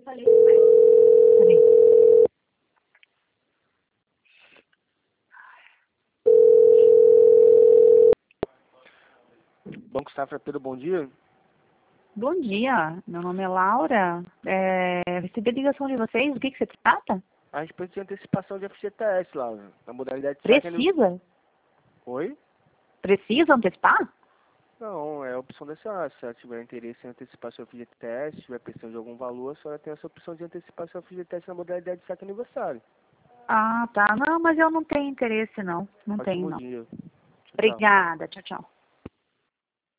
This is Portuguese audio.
falei com ela. Peraí. Banco Safra, Pedro, bom dia. Bom dia, meu nome é Laura. Recebi a ligação de vocês, do que se trata? A respeito de antecipação de FGTS, Laura, na modalidade de saque. Precisa? Oi? Precisa antecipar? Não, é a opção da senhora. Se ela tiver interesse em antecipar seu FGTS, tiver precisando de algum valor, a senhora tem essa opção de antecipar seu FGTS na modalidade de saque aniversário. Ah, tá. Não, mas eu não tenho interesse, não. Não tenho, Ótimo não. dia. Tchau, tchau. Obrigada. Tchau, tchau.